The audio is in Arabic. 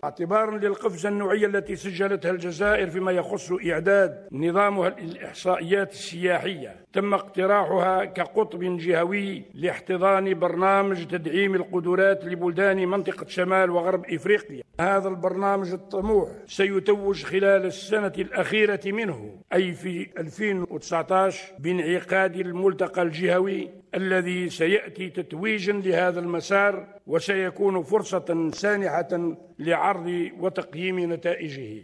اعتبارا للقفزة النوعية التي سجلتها الجزائر فيما يخص إعداد نظامها للإحصائيات السياحية، تم اقتراحها كقطب جهوي لاحتضان برنامج تدعيم القدرات لبلدان منطقة شمال وغرب إفريقيا. هذا البرنامج الطموح سيتوج خلال السنة الأخيرة منه، أي في 2019، بانعقاد الملتقى الجهوي الذي سيأتي تتويجا لهذا المسار، وسيكون فرصة سانحة لعرض وتقييم نتائجه.